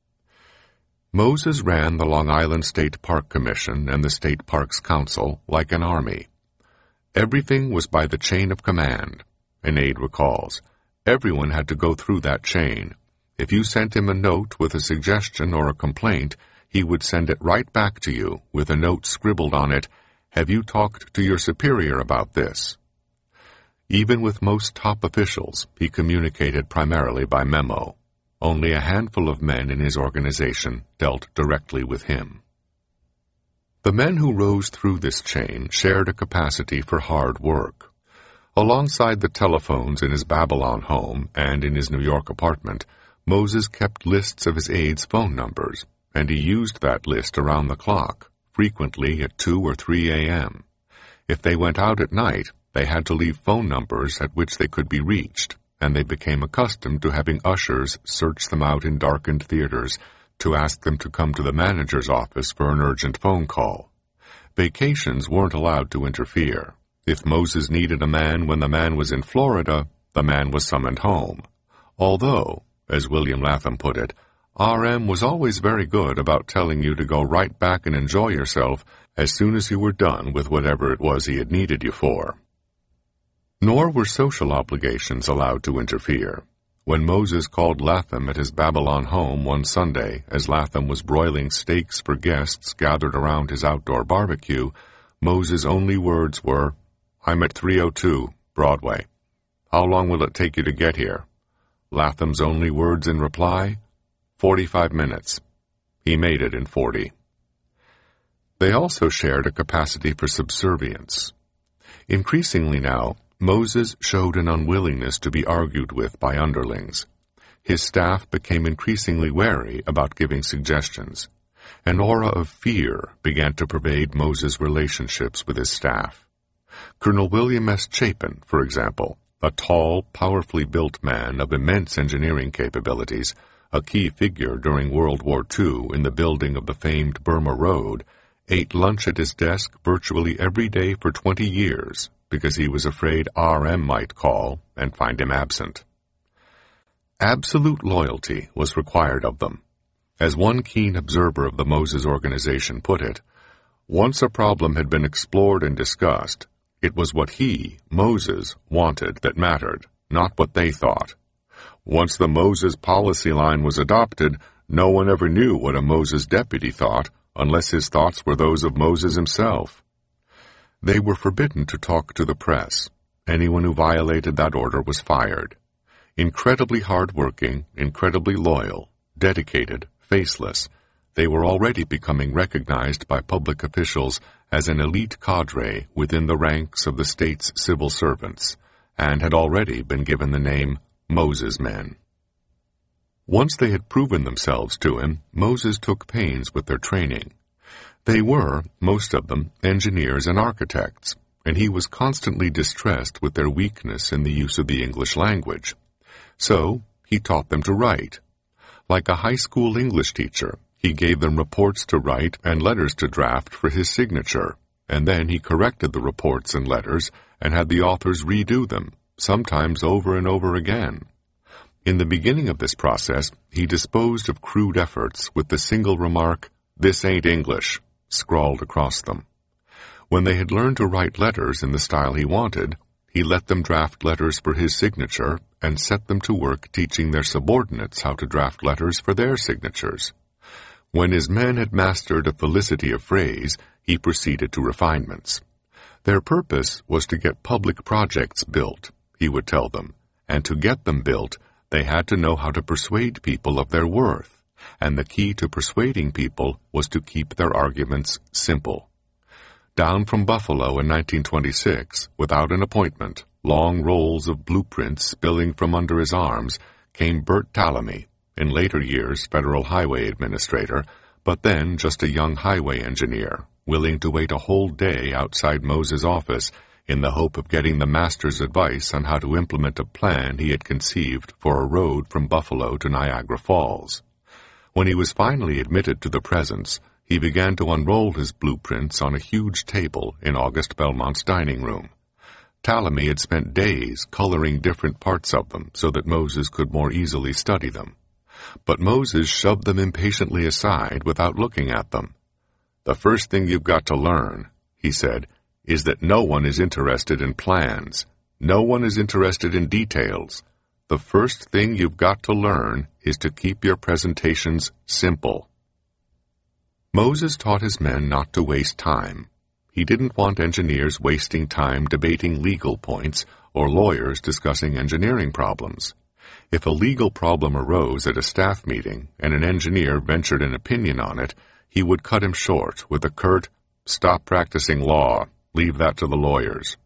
Moses ran the Long Island State Park Commission and the State Parks Council like an army. Everything was by the chain of command, an aide recalls. Everyone had to go through that chain. If you sent him a note with a suggestion or a complaint, he would send it right back to you with a note scribbled on it, have you talked to your superior about this? Even with most top officials, he communicated primarily by memo. Only a handful of men in his organization dealt directly with him. The men who rose through this chain shared a capacity for hard work. Alongside the telephones in his Babylon home and in his New York apartment, Moses kept lists of his aides' phone numbers, and he used that list around the clock, frequently at two or three a.m. If they went out at night, they had to leave phone numbers at which they could be reached, and they became accustomed to having ushers search them out in darkened theaters to ask them to come to the manager's office for an urgent phone call. Vacations weren't allowed to interfere. If Moses needed a man when the man was in Florida, the man was summoned home. Although, as William Latham put it, R M was always very good about telling you to go right back and enjoy yourself as soon as you were done with whatever it was he had needed you for. Nor were social obligations allowed to interfere. When Moses called Latham at his Babylon home one Sunday, as Latham was broiling steaks for guests gathered around his outdoor barbecue, Moses' only words were, I'm at three oh two, Broadway. How long will it take you to get here? Latham's only words in reply, forty-five minutes. He made it in forty. They also shared a capacity for subservience. Increasingly now, Moses showed an unwillingness to be argued with by underlings. His staff became increasingly wary about giving suggestions. An aura of fear began to pervade Moses' relationships with his staff. Colonel William S. Chapin, for example, a tall, powerfully built man of immense engineering capabilities, a key figure during World War Two in the building of the famed Burma Road, ate lunch at his desk virtually every day for twenty years because he was afraid R M might call and find him absent. Absolute loyalty was required of them. As one keen observer of the Moses organization put it, once a problem had been explored and discussed, it was what he, Moses, wanted that mattered, not what they thought. Once the Moses policy line was adopted, no one ever knew what a Moses deputy thought, unless his thoughts were those of Moses himself. They were forbidden to talk to the press. Anyone who violated that order was fired. Incredibly hard-working, incredibly loyal, dedicated, faceless, they were already becoming recognized by public officials as an elite cadre within the ranks of the state's civil servants, and had already been given the name Moses Men. Once they had proven themselves to him, Moses took pains with their training. They were, most of them, engineers and architects, and he was constantly distressed with their weakness in the use of the English language. So he taught them to write. Like a high school English teacher, he gave them reports to write and letters to draft for his signature, and then he corrected the reports and letters and had the authors redo them, sometimes over and over again. In the beginning of this process, he disposed of crude efforts with the single remark, "This ain't English," scrawled across them. When they had learned to write letters in the style he wanted, he let them draft letters for his signature and set them to work teaching their subordinates how to draft letters for their signatures. When his men had mastered a felicity of phrase, he proceeded to refinements. Their purpose was to get public projects built, he would tell them, and to get them built, they had to know how to persuade people of their worth, and the key to persuading people was to keep their arguments simple. Down from Buffalo in nineteen twenty-six, without an appointment, long rolls of blueprints spilling from under his arms, came Bert Tallamy, in later years Federal Highway Administrator, but then just a young highway engineer, willing to wait a whole day outside Moses' office in the hope of getting the master's advice on how to implement a plan he had conceived for a road from Buffalo to Niagara Falls. When he was finally admitted to the presence, he began to unroll his blueprints on a huge table in August Belmont's dining room. Tallamy had spent days coloring different parts of them so that Moses could more easily study them. But Moses shoved them impatiently aside without looking at them. "The first thing you've got to learn," he said, "is that no one is interested in plans. No one is interested in details. The first thing you've got to learn is to keep your presentations simple." Moses taught his men not to waste time. He didn't want engineers wasting time debating legal points or lawyers discussing engineering problems. If a legal problem arose at a staff meeting and an engineer ventured an opinion on it, he would cut him short with a curt, "Stop practicing law. Leave that to the lawyers."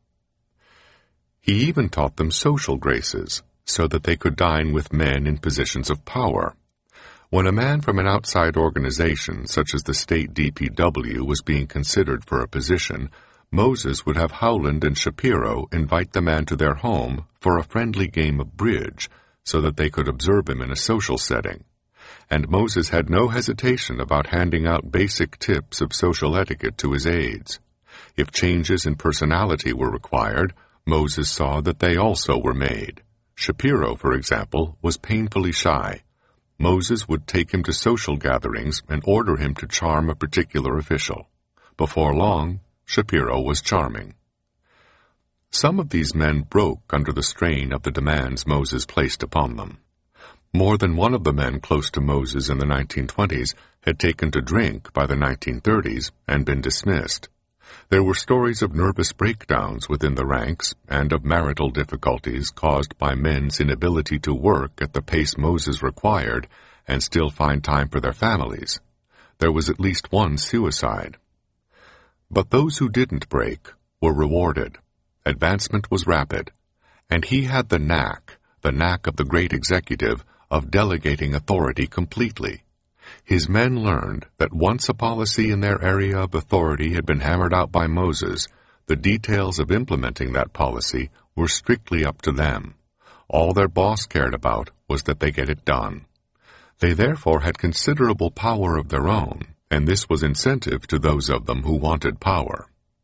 He even taught them social graces, so that they could dine with men in positions of power. When a man from an outside organization, such as the state D P W, was being considered for a position, Moses would have Howland and Shapiro invite the man to their home for a friendly game of bridge, so that they could observe him in a social setting. And Moses had no hesitation about handing out basic tips of social etiquette to his aides. If changes in personality were required, Moses saw that they also were made. Shapiro, for example, was painfully shy. Moses would take him to social gatherings and order him to charm a particular official. Before long, Shapiro was charming. Some of these men broke under the strain of the demands Moses placed upon them. More than one of the men close to Moses in the nineteen twenties had taken to drink by the nineteen thirties and been dismissed. There were stories of nervous breakdowns within the ranks and of marital difficulties caused by men's inability to work at the pace Moses required and still find time for their families. There was at least one suicide. But those who didn't break were rewarded. Advancement was rapid, and he had the knack, the knack of the great executive, of delegating authority completely. His men learned that once a policy in their area of authority had been hammered out by Moses, the details of implementing that policy were strictly up to them. All their boss cared about was that they get it done. They therefore had considerable power of their own, and this was incentive to those of them who wanted power.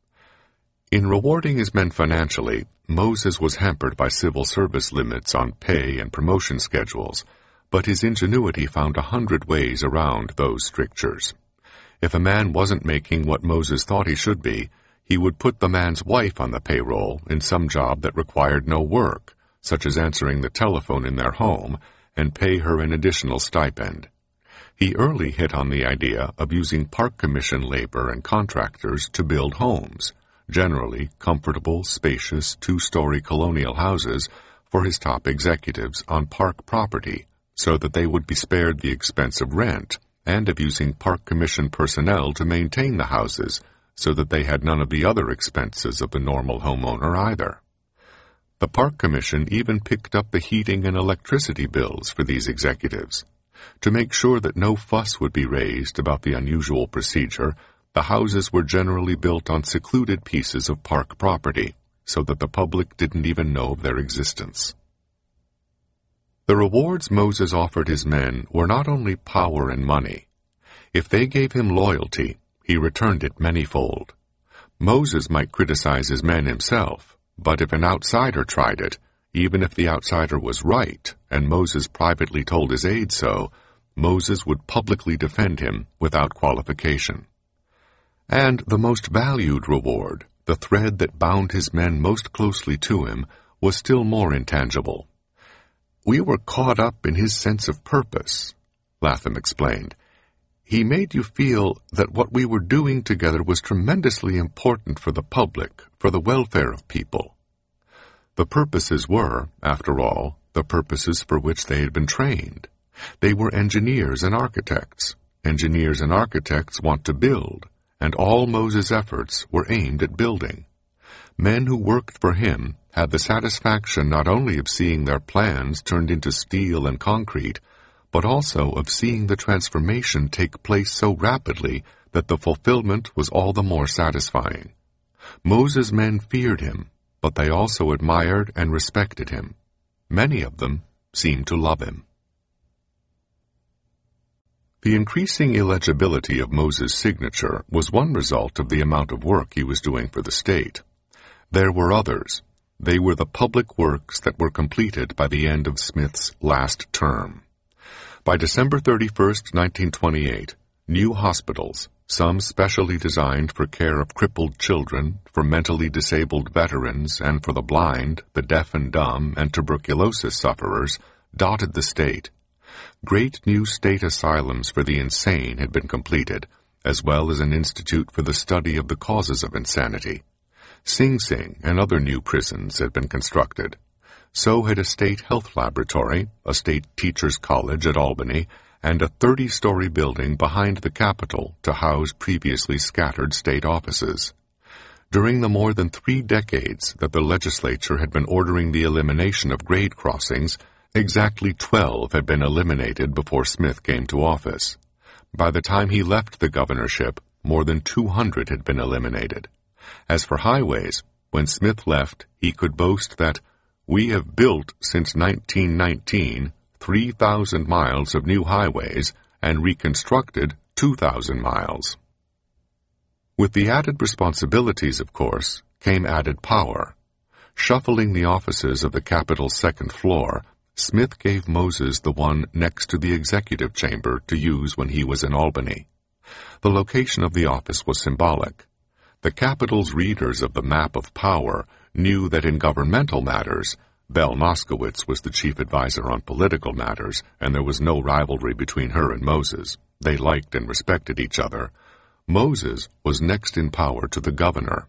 In rewarding his men financially, Moses was hampered by civil service limits on pay and promotion schedules, but his ingenuity found a hundred ways around those strictures. If a man wasn't making what Moses thought he should be, he would put the man's wife on the payroll in some job that required no work, such as answering the telephone in their home, and pay her an additional stipend. He early hit on the idea of using Park Commission labor and contractors to build homes, generally comfortable, spacious, two-story colonial houses for his top executives on park property, so that they would be spared the expense of rent, and of using Park Commission personnel to maintain the houses, so that they had none of the other expenses of the normal homeowner either. The Park Commission even picked up the heating and electricity bills for these executives. To make sure that no fuss would be raised about the unusual procedure, the houses were generally built on secluded pieces of park property, so that the public didn't even know of their existence. The rewards Moses offered his men were not only power and money. If they gave him loyalty, he returned it manyfold. Moses might criticize his men himself, but if an outsider tried it, even if the outsider was right, and Moses privately told his aides so, Moses would publicly defend him without qualification. And the most valued reward, the thread that bound his men most closely to him, was still more intangible. "We were caught up in his sense of purpose," Latham explained. "He made you feel that what we were doing together was tremendously important for the public, for the welfare of people." The purposes were, after all, the purposes for which they had been trained. They were engineers and architects. Engineers and architects want to build, and all Moses' efforts were aimed at building. Men who worked for him had the satisfaction not only of seeing their plans turned into steel and concrete, but also of seeing the transformation take place so rapidly that the fulfillment was all the more satisfying. Moses' men feared him, but they also admired and respected him. Many of them seemed to love him. The increasing illegibility of Moses' signature was one result of the amount of work he was doing for the state. There were others. They were the public works that were completed by the end of Smith's last term. By December thirty-first, nineteen twenty-eight, new hospitals, some specially designed for care of crippled children, for mentally disabled veterans, and for the blind, the deaf and dumb, and tuberculosis sufferers, dotted the state. Great new state asylums for the insane had been completed, as well as an institute for the study of the causes of insanity. Sing Sing and other new prisons had been constructed. So had a state health laboratory, a state teachers' college at Albany, and a thirty-story building behind the Capitol to house previously scattered state offices. During the more than three decades that the legislature had been ordering the elimination of grade crossings, exactly twelve had been eliminated before Smith came to office. By the time he left the governorship, more than two hundred had been eliminated. As for highways, when Smith left, he could boast that, "We have built since nineteen nineteen three thousand miles of new highways and reconstructed two thousand miles. With the added responsibilities, of course, came added power. Shuffling the offices of the Capitol's second floor, Smith gave Moses the one next to the executive chamber to use when he was in Albany. The location of the office was symbolic. The Capitol's readers of the map of power knew that in governmental matters, Belle Moskowitz was the chief advisor on political matters, and there was no rivalry between her and Moses. They liked and respected each other. Moses was next in power to the governor.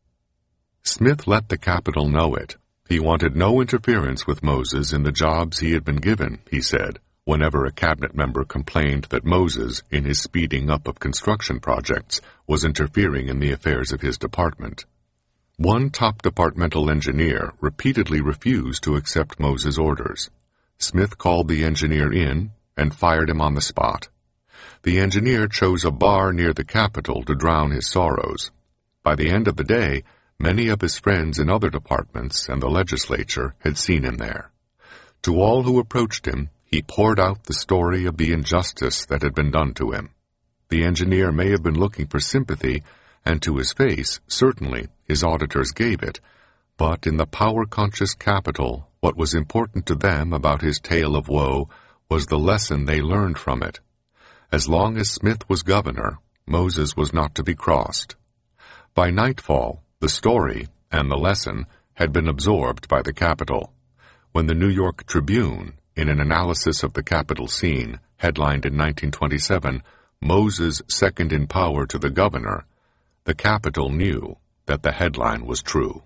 Smith let the Capitol know it. He wanted no interference with Moses in the jobs he had been given, he said, whenever a cabinet member complained that Moses, in his speeding up of construction projects, was interfering in the affairs of his department. One top departmental engineer repeatedly refused to accept Moses' orders. Smith called the engineer in and fired him on the spot. The engineer chose a bar near the Capitol to drown his sorrows. By the end of the day, many of his friends in other departments and the legislature had seen him there. To all who approached him, he poured out the story of the injustice that had been done to him. The engineer may have been looking for sympathy, and to his face, certainly, his auditors gave it, but in the power-conscious Capitol, what was important to them about his tale of woe was the lesson they learned from it. As long as Smith was governor, Moses was not to be crossed. By nightfall, the story, and the lesson, had been absorbed by the Capitol. When the New York Tribune, in an analysis of the Capitol scene, headlined in nineteen twenty-seven, "Moses second in power to the governor," the Capitol knew that the headline was true.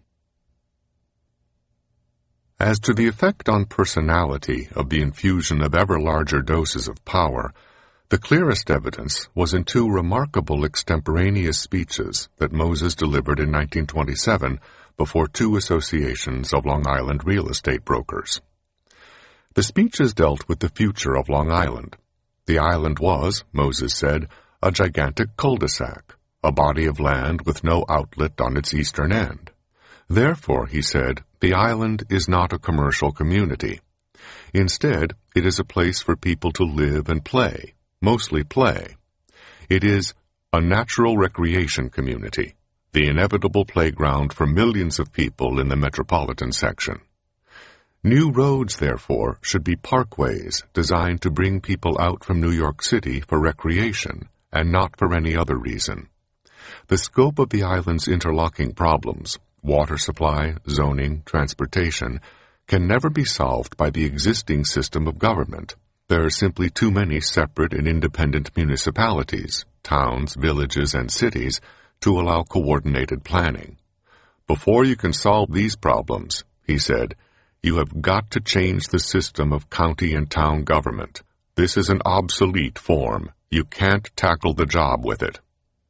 As to the effect on personality of the infusion of ever larger doses of power, the clearest evidence was in two remarkable extemporaneous speeches that Moses delivered in nineteen twenty-seven before two associations of Long Island real estate brokers. The speeches dealt with the future of Long Island. The island was, Moses said, a gigantic cul-de-sac, a body of land with no outlet on its eastern end. Therefore, he said, the island is not a commercial community. Instead, it is a place for people to live and play, mostly play. It is a natural recreation community, the inevitable playground for millions of people in the metropolitan section. New roads, therefore, should be parkways designed to bring people out from New York City for recreation and not for any other reason. The scope of the island's interlocking problems, water supply, zoning, transportation, can never be solved by the existing system of government. There are simply too many separate and independent municipalities, towns, villages, and cities to allow coordinated planning. Before you can solve these problems, he said, you have got to change the system of county and town government. This is an obsolete form. You can't tackle the job with it.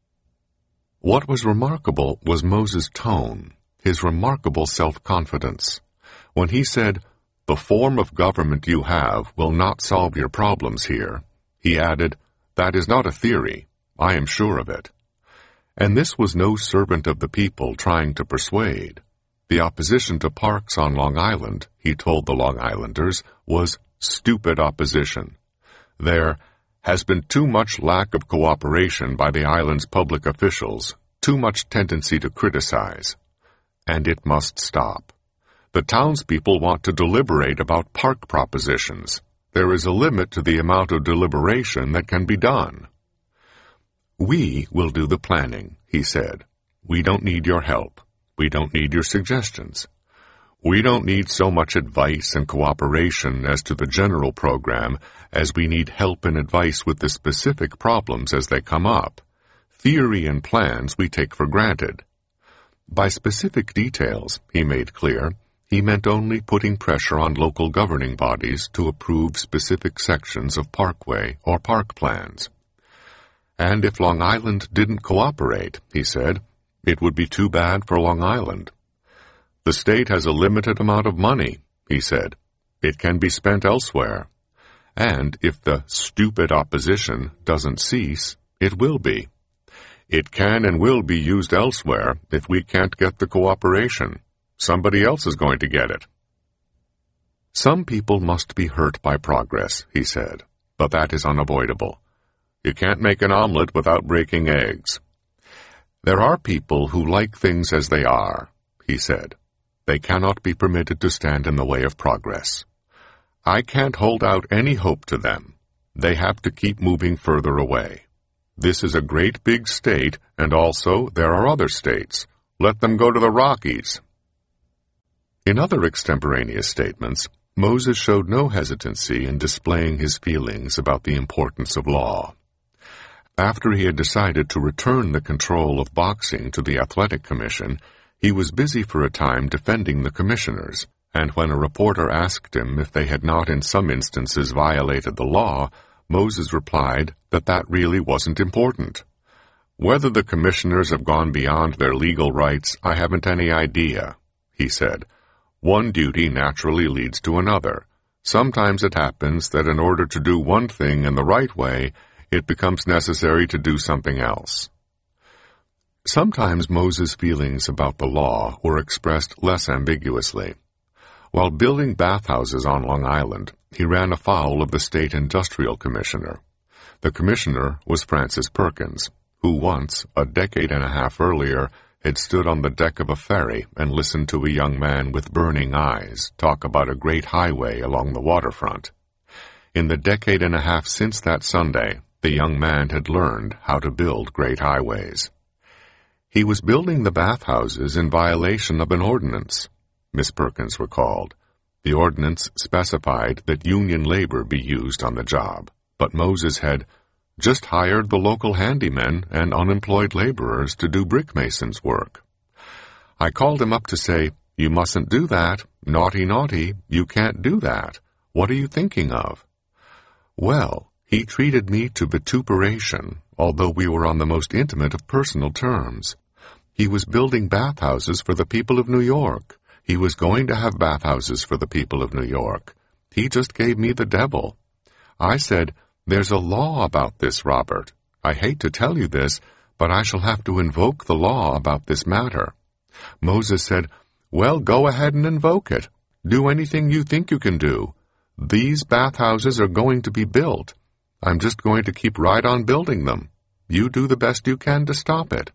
What was remarkable was Moses' tone, his remarkable self-confidence. When he said, the form of government you have will not solve your problems here, he added, that is not a theory. I am sure of it. And this was no servant of the people trying to persuade. The opposition to parks on Long Island, he told the Long Islanders, was stupid opposition. There has been too much lack of cooperation by the island's public officials, too much tendency to criticize. And it must stop. The townspeople want to deliberate about park propositions. There is a limit to the amount of deliberation that can be done. We will do the planning, he said. We don't need your help. We don't need your suggestions. We don't need so much advice and cooperation as to the general program as we need help and advice with the specific problems as they come up. Theory and plans we take for granted. By specific details, he made clear, he meant only putting pressure on local governing bodies to approve specific sections of parkway or park plans. And if Long Island didn't cooperate, he said, it would be too bad for Long Island. The state has a limited amount of money, he said. It can be spent elsewhere. And if the stupid opposition doesn't cease, it will be. It can and will be used elsewhere if we can't get the cooperation. Somebody else is going to get it. Some people must be hurt by progress, he said, but that is unavoidable. You can't make an omelet without breaking eggs. There are people who like things as they are, he said. They cannot be permitted to stand in the way of progress. I can't hold out any hope to them. They have to keep moving further away. This is a great big state, and also there are other states. Let them go to the Rockies. In other extemporaneous statements, Moses showed no hesitancy in displaying his feelings about the importance of law. After he had decided to return the control of boxing to the Athletic Commission, he was busy for a time defending the commissioners, and when a reporter asked him if they had not in some instances violated the law, Moses replied that that really wasn't important. Whether the commissioners have gone beyond their legal rights, I haven't any idea, he said. One duty naturally leads to another. Sometimes it happens that in order to do one thing in the right way, it becomes necessary to do something else. Sometimes Moses' feelings about the law were expressed less ambiguously. While building bathhouses on Long Island, he ran afoul of the state industrial commissioner. The commissioner was Francis Perkins, who once, a decade and a half earlier, had stood on the deck of a ferry and listened to a young man with burning eyes talk about a great highway along the waterfront. In the decade and a half since that Sunday, the young man had learned how to build great highways. He was building the bathhouses in violation of an ordinance, Miss Perkins recalled. The ordinance specified that union labor be used on the job, but Moses had just hired the local handymen and unemployed laborers to do brickmasons' work. I called him up to say, "You mustn't do that. Naughty, naughty. You can't do that. What are you thinking of?" Well, he treated me to vituperation, although we were on the most intimate of personal terms. He was building bathhouses for the people of New York. He was going to have bathhouses for the people of New York. He just gave me the devil. I said, "There's a law about this, Robert. I hate to tell you this, but I shall have to invoke the law about this matter." Moses said, "Well, go ahead and invoke it. Do anything you think you can do. These bathhouses are going to be built. I'm just going to keep right on building them. You do the best you can to stop it."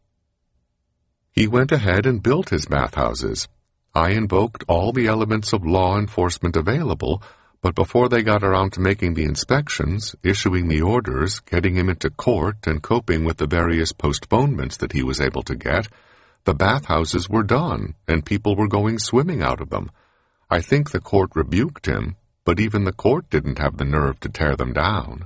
He went ahead and built his bathhouses. I invoked all the elements of law enforcement available, but before they got around to making the inspections, issuing the orders, getting him into court, and coping with the various postponements that he was able to get, the bathhouses were done, and people were going swimming out of them. I think the court rebuked him, but even the court didn't have the nerve to tear them down.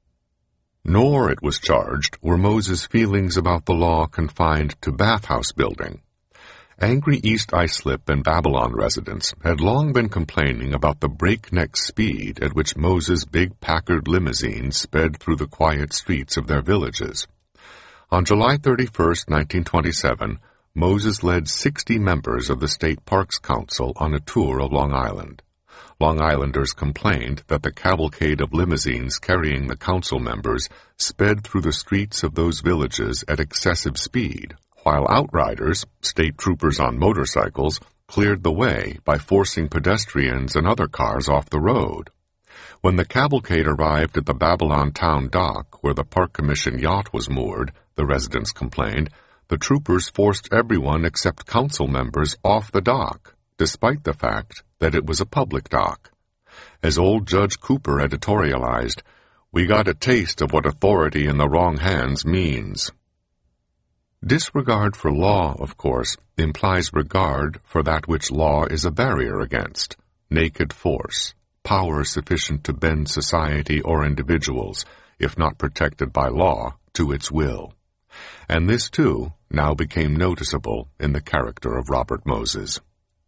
Nor, it was charged, were Moses' feelings about the law confined to bathhouse building. Angry East Islip and Babylon residents had long been complaining about the breakneck speed at which Moses' big Packard limousine sped through the quiet streets of their villages. On July thirty-first, nineteen twenty-seven, Moses led sixty members of the State Parks Council on a tour of Long Island. Long Islanders complained that the cavalcade of limousines carrying the council members sped through the streets of those villages at excessive speed, while outriders, state troopers on motorcycles, cleared the way by forcing pedestrians and other cars off the road. When the cavalcade arrived at the Babylon town dock, where the Park Commission yacht was moored, the residents complained, the troopers forced everyone except council members off the dock, despite the fact that it was a public dock. As old Judge Cooper editorialized, "We got a taste of what authority in the wrong hands means." Disregard for law, of course, implies regard for that which law is a barrier against, naked force, power sufficient to bend society or individuals, if not protected by law, to its will. And this, too, now became noticeable in the character of Robert Moses.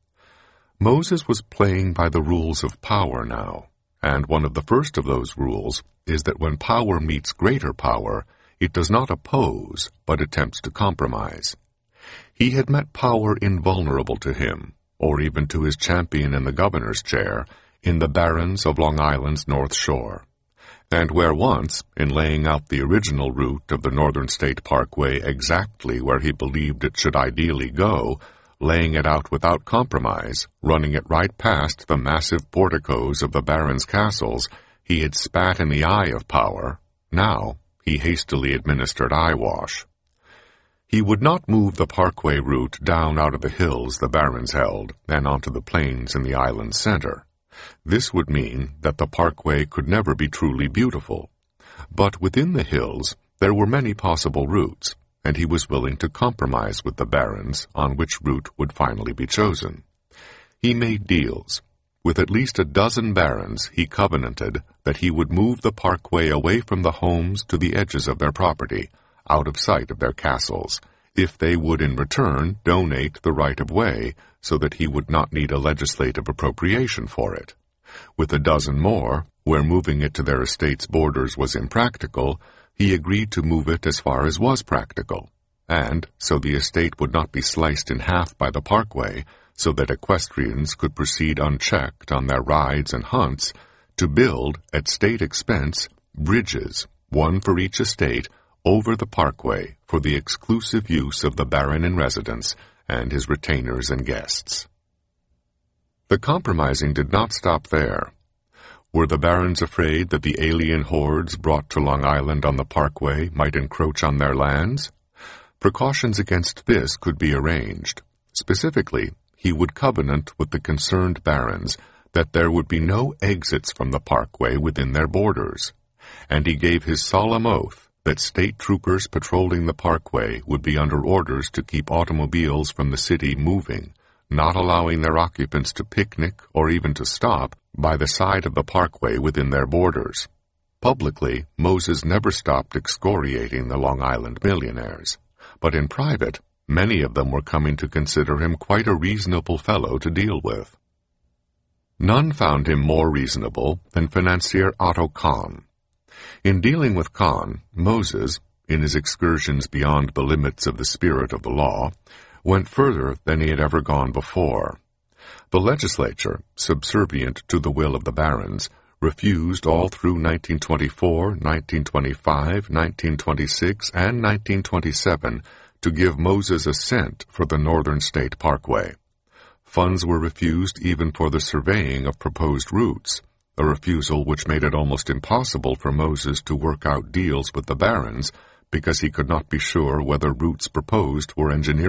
Moses was playing by the rules of power now, and one of the first of those rules is that when power meets greater power, it does not oppose, but attempts to compromise. He had met power invulnerable to him, or even to his champion in the governor's chair, in the barrens of Long Island's North Shore, and where once, in laying out the original route of the Northern State Parkway exactly where he believed it should ideally go, laying it out without compromise, running it right past the massive porticos of the barons' castles, he had spat in the eye of power. Now he hastily administered eyewash. He would not move the parkway route down out of the hills the barons held and onto the plains in the island's center. This would mean that the parkway could never be truly beautiful. But within the hills there were many possible routes, and he was willing to compromise with the barons on which route would finally be chosen. He made deals. With at least a dozen barons, he covenanted that he would move the parkway away from the homes to the edges of their property, out of sight of their castles, if they would in return donate the right-of-way so that he would not need a legislative appropriation for it. With a dozen more, where moving it to their estate's borders was impractical, he agreed to move it as far as was practical, and, so the estate would not be sliced in half by the parkway, so that equestrians could proceed unchecked on their rides and hunts, to build, at state expense, bridges, one for each estate, over the parkway for the exclusive use of the baron in residence and his retainers and guests. The compromising did not stop there. Were the barons afraid that the alien hordes brought to Long Island on the parkway might encroach on their lands? Precautions against this could be arranged. Specifically, he would covenant with the concerned barons that there would be no exits from the parkway within their borders, and he gave his solemn oath that state troopers patrolling the parkway would be under orders to keep automobiles from the city moving, not allowing their occupants to picnic or even to stop by the side of the parkway within their borders. Publicly, Moses never stopped excoriating the Long Island millionaires, but in private, many of them were coming to consider him quite a reasonable fellow to deal with. None found him more reasonable than financier Otto Kahn. In dealing with Kahn, Moses, in his excursions beyond the limits of the spirit of the law, went further than he had ever gone before. The legislature, subservient to the will of the barons, refused all through nineteen twenty-four, nineteen twenty-five, nineteen twenty-six, and nineteen twenty-seven to give Moses a cent for the Northern State Parkway. Funds were refused even for the surveying of proposed routes, a refusal which made it almost impossible for Moses to work out deals with the barons because he could not be sure whether routes proposed were engineered